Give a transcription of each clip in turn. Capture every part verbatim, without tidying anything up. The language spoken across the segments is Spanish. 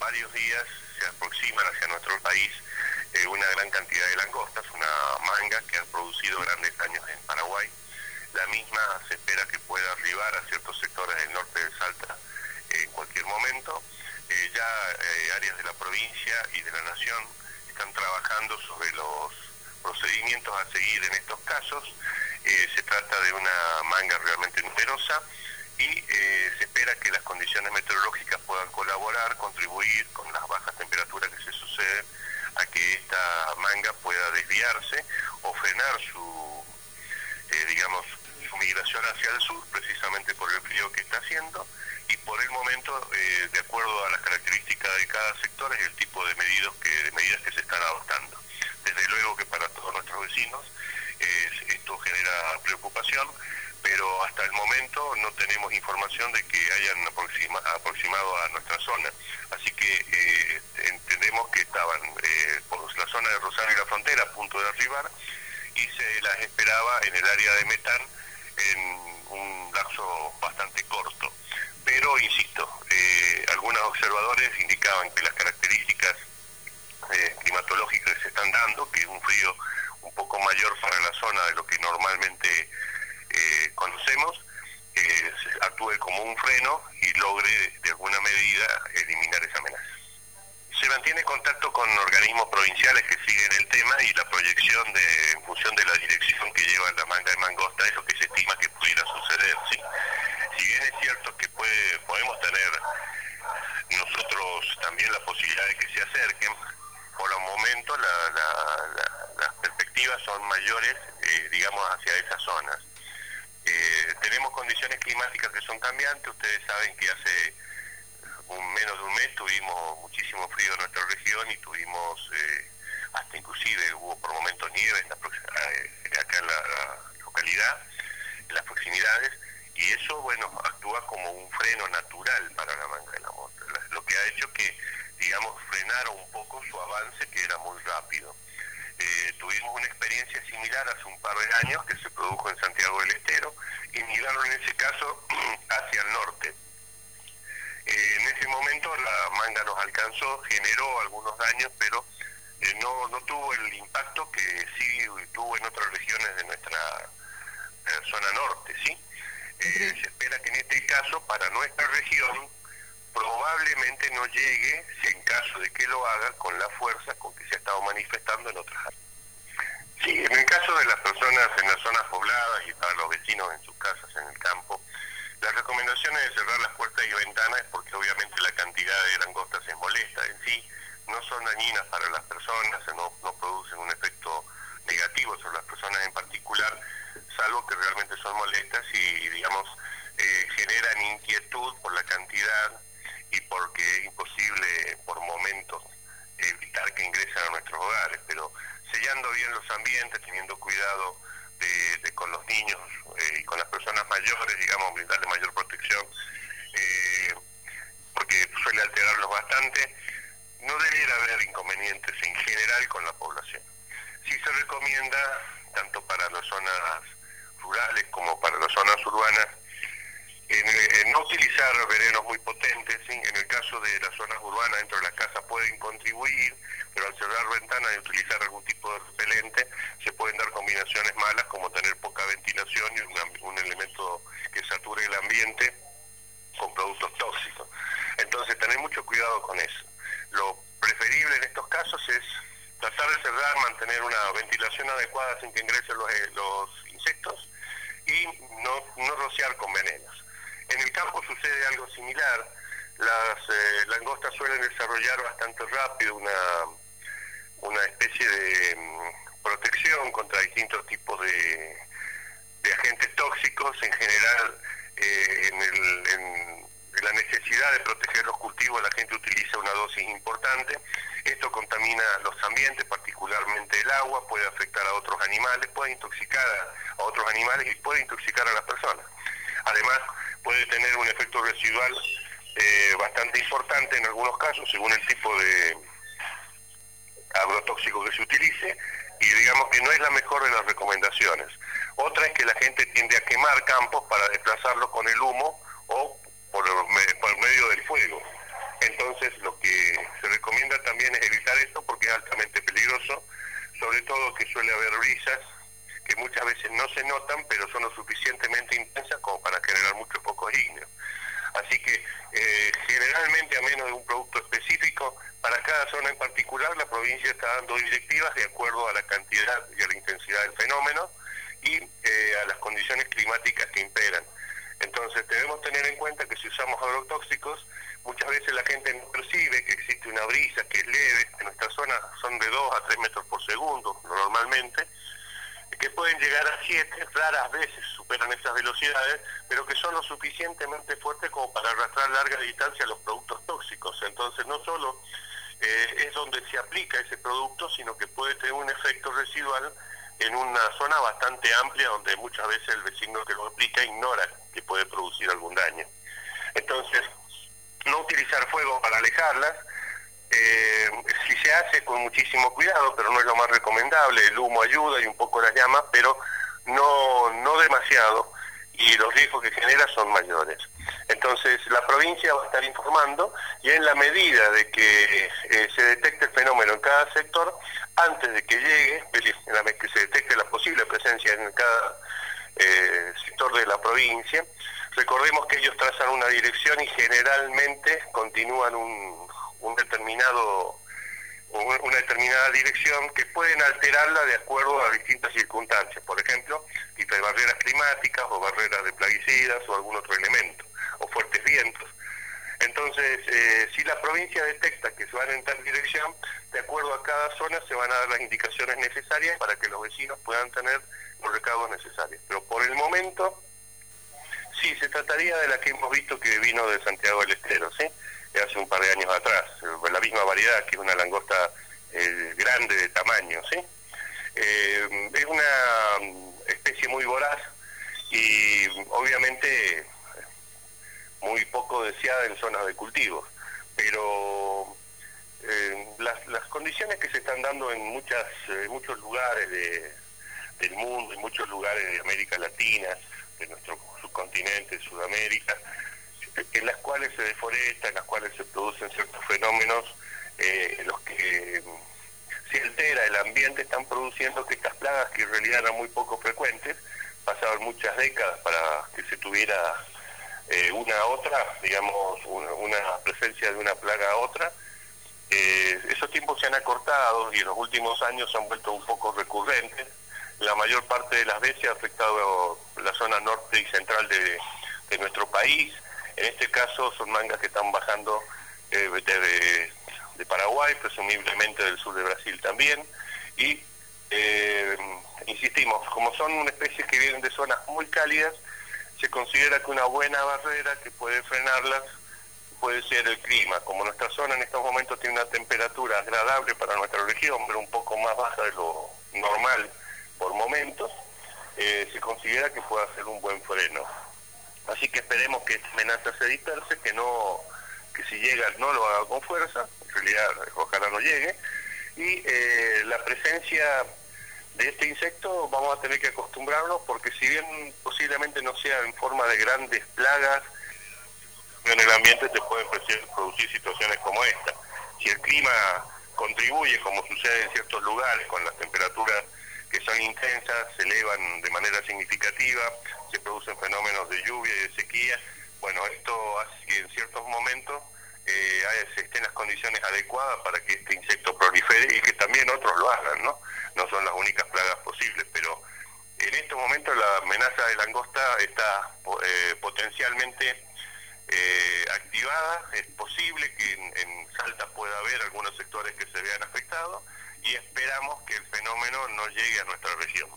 varios días se aproximan hacia nuestro país eh, una gran cantidad de langostas, una manga que han producido grandes daños en Paraguay. La misma se espera que pueda arribar a ciertos sectores del norte de Salta eh, en cualquier momento. Eh, ya eh, áreas de la provincia y de la nación están trabajando sobre los procedimientos a seguir en estos casos. Eh, se trata de una manga realmente numerosa y eh, se espera que las condiciones meteorológicas puedan colaborar, contribuir con las bajas temperaturas que se suceden a que esta manga pueda desviarse o frenar su, eh, digamos, su migración hacia el sur, precisamente por el frío que está haciendo, y por el momento, eh, de acuerdo a las características de cada sector, es el tipo de medidas que, de medidas que se están adoptando. Desde luego que para todos nuestros vecinos eh, esto genera preocupación, pero hasta el momento no tenemos información de que hayan aproxima, aproximado a nuestra zona. Así que eh, entendemos que estaban eh, por la zona de Rosario y la Frontera a punto de arribar y se las esperaba en el área de Metán en un lapso bastante corto. Pero, insisto, eh, algunos observadores indicaban que las características eh, climatológicas que se están dando, que es un frío un poco mayor para la zona de lo que normalmente eh, conocemos, eh, actúe como un freno y logre de alguna medida eliminar esa amenaza. Se mantiene contacto con organismos provinciales que siguen el tema y la proyección de, en función de la dirección que lleva la manga de mangosta es lo que se estima que pudiera suceder, ¿sí? Si bien es cierto que puede, podemos tener nosotros también la posibilidad de que se acerquen, por el momento la, la, la, las perspectivas son mayores, eh, digamos, hacia esas zonas. Eh, tenemos condiciones climáticas que son cambiantes. Ustedes saben que hace un, menos de un mes tuvimos muchísimo frío en nuestra región y tuvimos eh, hasta inclusive hubo por momentos nieve en la, eh, acá en la, la localidad, en las proximidades, y eso, bueno, actúa como un freno natural para la manga de la mota, lo que ha hecho que, digamos, frenara un poco su avance, que era muy rápido. Eh, tuvimos una experiencia similar hace un par de años que se produjo en Santiago del Estero y migraron en ese caso hacia el norte. Eh, en ese momento la manga nos alcanzó, generó algunos daños, pero eh, no, no tuvo el impacto que sí tuvo en otras regiones de nuestra eh, zona norte, ¿sí? Eh, se espera que en este caso, para nuestra región, probablemente no llegue, si en caso de que lo haga, con la fuerza con que se ha estado manifestando en otras áreas. Sí, en el caso de las personas en las zonas pobladas y para los vecinos en sus casas, en el campo, las recomendaciones de cerrar las puertas y ventanas es porque obviamente la cantidad de langostas es molesta. En sí, no son dañinas para las personas, no, no producen un efecto negativo sobre las personas en particular, salvo que realmente son molestas y, digamos, eh, generan inquietud por la cantidad y porque es imposible por momentos evitar que ingresen a nuestros hogares, pero sellando bien los ambientes, teniendo cuidado de, de con los niños eh, y con las personas mayores, digamos, brindarle mayor protección, eh, porque suele alterarlos bastante, no debiera haber inconvenientes en general con la población. Sí se recomienda, tanto para las zonas rurales como para las zonas urbanas, En, en no utilizar venenos muy potentes, ¿sí? En el caso de las zonas urbanas dentro de las casas pueden contribuir, pero al cerrar ventanas y utilizar algún tipo de repelente se pueden dar combinaciones malas como tener poca ventilación y un, un elemento que sature el ambiente con productos tóxicos. Entonces tener mucho cuidado con eso. Lo preferible en estos casos es tratar de cerrar, mantener una ventilación adecuada sin que ingresen los, los insectos y no, no rociar con venenos. En el campo sucede algo similar. Las eh, langostas suelen desarrollar bastante rápido una, una especie de um, protección contra distintos tipos de, de agentes tóxicos. En general, eh, en, el, en, en la necesidad de proteger los cultivos, la gente utiliza una dosis importante. Esto contamina los ambientes, particularmente el agua, puede afectar a otros animales, puede intoxicar a, a otros animales y puede intoxicar a las personas. Además, puede tener un efecto residual eh, bastante importante en algunos casos, según el tipo de agrotóxico que se utilice, y digamos que no es la mejor de las recomendaciones. Otra es que la gente tiende a quemar campos para desplazarlos con el humo o por, por medio del fuego. Entonces, lo que todo que suele haber brisas que muchas veces no se notan, pero son lo suficientemente intensas como para generar muchos focos ígneos. Así que eh, generalmente, a menos de un producto específico, para cada zona en particular la provincia está dando directivas de acuerdo a la cantidad y a la intensidad del fenómeno y eh, a las condiciones climáticas que imperan. Entonces debemos tener en cuenta que si usamos agrotóxicos, muchas veces la gente no percibe que existe una brisa que es leve. En nuestra zona son de dos a tres metros por segundo normalmente, que pueden llegar a siete, raras veces superan esas velocidades, pero que son lo suficientemente fuertes como para arrastrar larga distancia los productos tóxicos. Entonces no solo eh, es donde se aplica ese producto, sino que puede tener un efecto residual en una zona bastante amplia donde muchas veces el vecino que lo aplica ignora que puede producir algún daño. Entonces, no utilizar fuego para alejarlas. Eh, si se hace con muchísimo cuidado, pero no es lo más recomendable. El humo ayuda y un poco las llamas, pero no, no demasiado, y los riesgos que genera son mayores. Entonces la provincia va a estar informando, y en la medida de que eh, se detecte el fenómeno en cada sector, antes de que llegue, en la vez que se detecte la posible presencia en cada eh, sector de la provincia, recordemos que ellos trazan una dirección y generalmente continúan un un determinado una determinada dirección que pueden alterarla de acuerdo a distintas circunstancias, por ejemplo, tipo de barreras climáticas o barreras de plaguicidas o algún otro elemento, o fuertes vientos. Entonces, eh, si la provincia detecta que se van en tal dirección, de acuerdo a cada zona se van a dar las indicaciones necesarias para que los vecinos puedan tener los recaudos necesarios. Pero por el momento, sí, se trataría de la que hemos visto que vino de Santiago del Estero, ¿sí? Hace un par de años atrás, la misma variedad, que es una langosta eh, grande de tamaño, ¿sí? Eh, es una especie muy voraz y obviamente muy poco deseada en zonas de cultivos, pero eh, las, las condiciones que se están dando en muchas eh, muchos lugares de, del mundo, en muchos lugares de América Latina, de nuestro subcontinente, Sudamérica, en las cuales se deforesta, en las cuales se producen ciertos fenómenos eh, en los que se altera el ambiente, están produciendo que estas plagas, que en realidad eran muy poco frecuentes, pasaban muchas décadas para que se tuviera eh, una otra, digamos, una, una presencia de una plaga a otra. Eh, esos tiempos se han acortado y en los últimos años se han vuelto un poco recurrentes. La mayor parte de las veces ha afectado la zona norte y central de, de nuestro país. En este caso son mangas que están bajando eh, de, de Paraguay, presumiblemente del sur de Brasil también, y eh, insistimos, como son especies que vienen de zonas muy cálidas, se considera que una buena barrera que puede frenarlas puede ser el clima. Como nuestra zona en estos momentos tiene una temperatura agradable para nuestra región, pero un poco más baja de lo normal por momentos, eh, se considera que puede ser un buen freno. Así que esperemos que esta amenaza se disperse, que no, que si llega no lo haga con fuerza, en realidad ojalá no llegue, y eh, la presencia de este insecto vamos a tener que acostumbrarnos, porque si bien posiblemente no sea en forma de grandes plagas, en el ambiente se pueden producir situaciones como esta. Si el clima contribuye, como sucede en ciertos lugares, con las temperaturas que son intensas, se elevan de manera significativa, se producen fenómenos de lluvia y de sequía, bueno, esto hace que en ciertos momentos eh, estén las condiciones adecuadas para que este insecto prolifere y que también otros lo hagan, ¿no? No son las únicas plagas posibles, pero en estos momentos la amenaza de langosta está eh, potencialmente eh, activada. Es posible que en, en Salta pueda haber algunos sectores que se vean afectados, y esperamos que el fenómeno no llegue a nuestra región.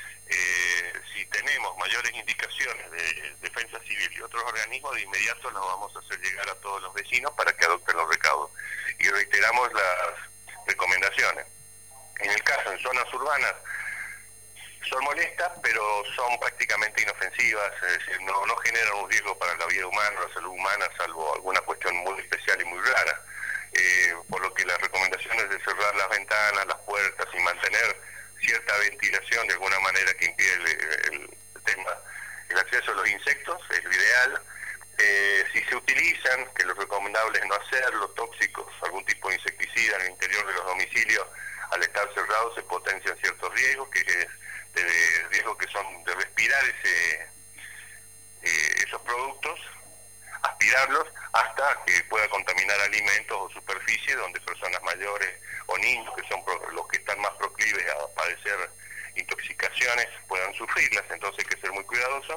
Eh, si tenemos mayores indicaciones de Defensa Civil y otros organismos, de inmediato las vamos a hacer llegar a todos los vecinos para que adopten los recaudos. Y reiteramos las recomendaciones. En el caso, en zonas urbanas, son molestas, pero son prácticamente inofensivas, es decir, no, no generan un riesgo para la vida humana, la salud humana, salvo alguna cuestión muy especial y muy rara. Eh, por lo que las recomendaciones de cerrar las ventanas, las puertas y mantener cierta ventilación de alguna manera que impide el, el, el tema, el acceso a los insectos, es lo ideal. Eh, si se utilizan, que lo recomendable es no hacerlo, tóxicos, algún tipo de insecticida en el interior de los domicilios, al estar cerrado se potencian ciertos riesgos, que es de riesgos que son de respirar ese, eh, esos productos, aspirarlos hasta que pueda contaminar alimentos o superficies donde personas mayores o niños, que son pro, los que están más proclives a padecer intoxicaciones, puedan sufrirlas. Entonces hay que ser muy cuidadosos.